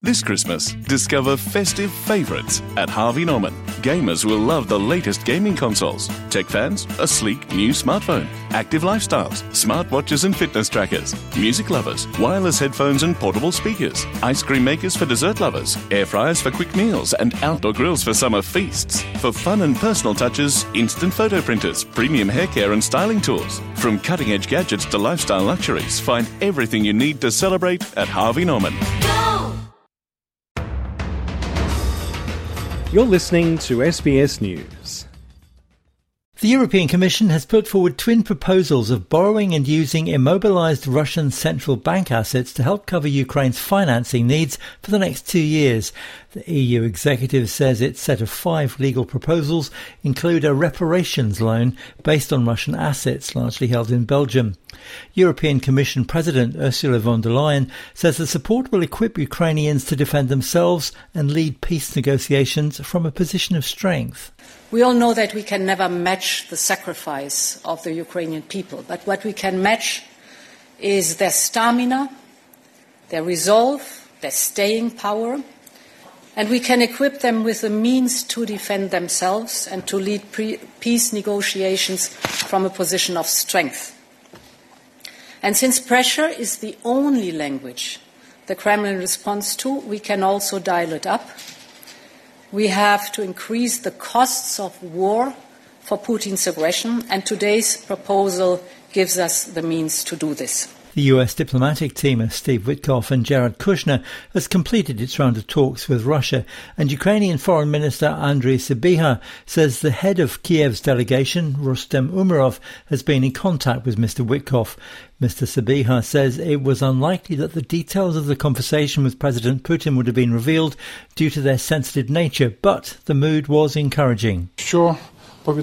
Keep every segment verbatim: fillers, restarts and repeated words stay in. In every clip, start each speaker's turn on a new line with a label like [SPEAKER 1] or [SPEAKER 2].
[SPEAKER 1] This Christmas, discover festive favourites at Harvey Norman. Gamers will love the latest gaming consoles. Tech fans, a sleek new smartphone. Active lifestyles, smartwatches and fitness trackers. Music lovers, wireless headphones and portable speakers. Ice cream makers for dessert lovers. Air fryers for quick meals and outdoor grills for summer feasts. For fun and personal touches, instant photo printers, premium hair care and styling tools. From cutting-edge gadgets to lifestyle luxuries, find everything you need to celebrate at Harvey Norman.
[SPEAKER 2] You're listening to S B S News.
[SPEAKER 3] The European Commission has put forward twin proposals of borrowing and using immobilised Russian central bank assets to help cover Ukraine's financing needs for the next two years. The E U executive says its set of five legal proposals include a reparations loan based on Russian assets largely held in Belgium. European Commission President Ursula von der Leyen says the support will equip Ukrainians to defend themselves and lead peace negotiations from a position of strength.
[SPEAKER 4] We all know that we can never match the sacrifice of the Ukrainian people, but what we can match is their stamina, their resolve, their staying power, and we can equip them with the means to defend themselves and to lead pre- peace negotiations from a position of strength. And since pressure is the only language the Kremlin responds to, we can also dial it up. We have to increase the costs of war for Putin's aggression, and today's proposal gives us the means to do this.
[SPEAKER 3] The U S diplomatic team of Steve Witkoff and Jared Kushner has completed its round of talks with Russia, and Ukrainian Foreign Minister Andriy Sybiha says the head of Kiev's delegation, Rustem Umerov, has been in contact with Mister Witkoff. Mister Sybiha says it was unlikely that the details of the conversation with President Putin would have been revealed due to their sensitive nature, but the mood was encouraging.
[SPEAKER 5] Sure. What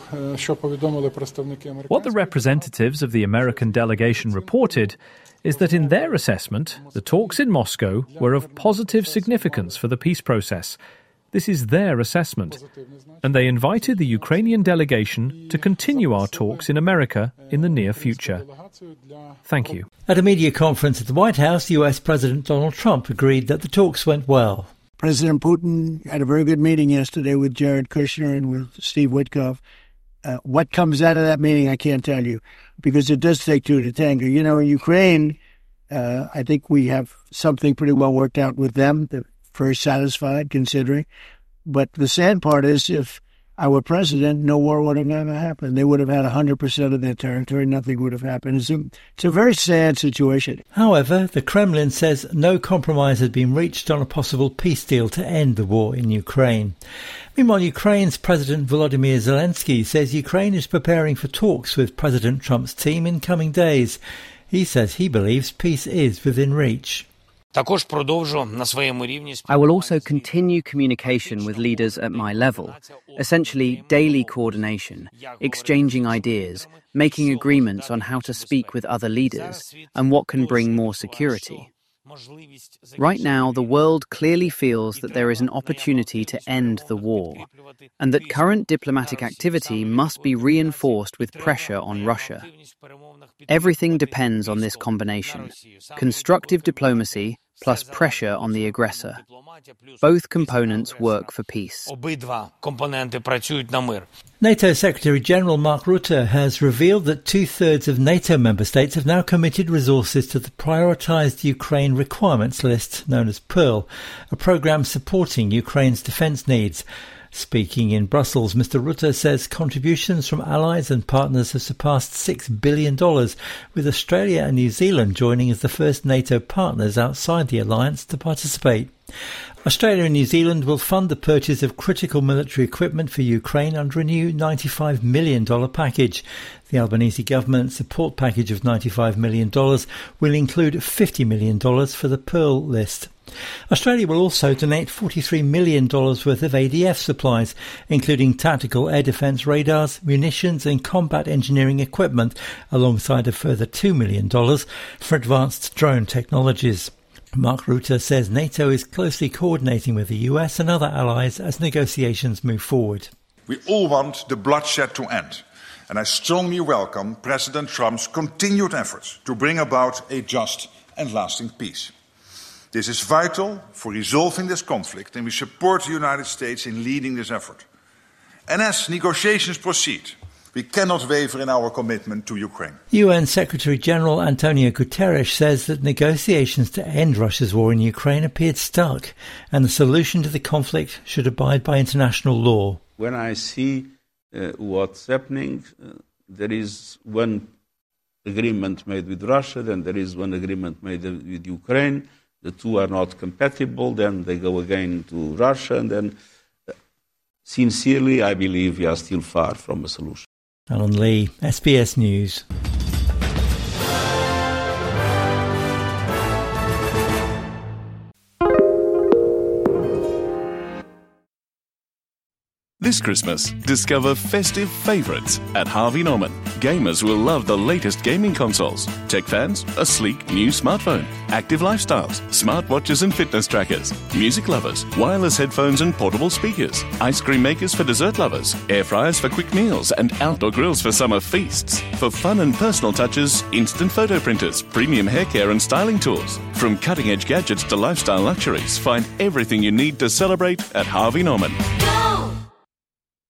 [SPEAKER 6] the representatives of the American delegation reported is that in their assessment, the talks in Moscow were of positive significance for the peace process. This is their assessment. And they invited the Ukrainian delegation to continue our talks in America in the near future. Thank you.
[SPEAKER 3] At a media conference at the White House, U S President Donald Trump agreed that the talks went well.
[SPEAKER 7] President Putin had a very good meeting yesterday with Jared Kushner and with Steve Witkoff. Uh, what comes out of that meeting, I can't tell you, because it does take two to tango. You know, in Ukraine, uh, I think we have something pretty well worked out with them. They're very satisfied, considering. But the sad part is, if I were president, no war would have ever happened. They would have had one hundred percent of their territory. Nothing would have happened. It's a, it's a very sad situation.
[SPEAKER 3] However, the Kremlin says no compromise had been reached on a possible peace deal to end the war in Ukraine. Meanwhile, Ukraine's President Volodymyr Zelensky says Ukraine is preparing for talks with President Trump's team in coming days. He says he believes peace is within reach.
[SPEAKER 8] I will also continue communication with leaders at my level, essentially daily coordination, exchanging ideas, making agreements on how to speak with other leaders and what can bring more security. Right now, the world clearly feels that there is an opportunity to end the war, and that current diplomatic activity must be reinforced with pressure on Russia. Everything depends on this combination: constructive diplomacy plus pressure on the aggressor. Both components work for peace.
[SPEAKER 3] NATO Secretary-General Mark Rutte has revealed that two-thirds of NATO member states have now committed resources to the Prioritised Ukraine Requirements List, known as Pearl, a programme supporting Ukraine's defence needs. Speaking in Brussels, Mister Rutte says contributions from allies and partners have surpassed six billion dollars, with Australia and New Zealand joining as the first NATO partners outside the alliance to participate. Australia and New Zealand will fund the purchase of critical military equipment for Ukraine under a new ninety-five million dollars package. The Albanese government's support package of ninety-five million dollars will include fifty million dollars for the Pearl list. Australia will also donate forty-three million dollars worth of A D F supplies, including tactical air defence radars, munitions and combat engineering equipment, alongside a further two million dollars for advanced drone technologies. Mark Rutte says NATO is closely coordinating with the U S and other allies as negotiations move forward.
[SPEAKER 9] We all want the bloodshed to end, and I strongly welcome President Trump's continued efforts to bring about a just and lasting peace. This is vital for resolving this conflict, and we support the United States in leading this effort. And as negotiations proceed, we cannot waver in our commitment to Ukraine.
[SPEAKER 3] U N Secretary-General Antonio Guterres says that negotiations to end Russia's war in Ukraine appeared stuck, and the solution to the conflict should abide by international law.
[SPEAKER 5] When I see uh, what's happening, uh, there is one agreement made with Russia, then there is one agreement made with Ukraine. The two are not compatible, then they go again to Russia, and then, uh, sincerely, I believe we are still far from a solution.
[SPEAKER 3] Alan Lee, S B S News.
[SPEAKER 1] This Christmas, discover festive favourites at Harvey Norman. Gamers will love the latest gaming consoles. Tech fans, a sleek new smartphone. Active lifestyles, smartwatches and fitness trackers. Music lovers, wireless headphones and portable speakers. Ice cream makers for dessert lovers. Air fryers for quick meals and outdoor grills for summer feasts. For fun and personal touches, instant photo printers, premium hair care and styling tools. From cutting-edge gadgets to lifestyle luxuries, find everything you need to celebrate at Harvey Norman.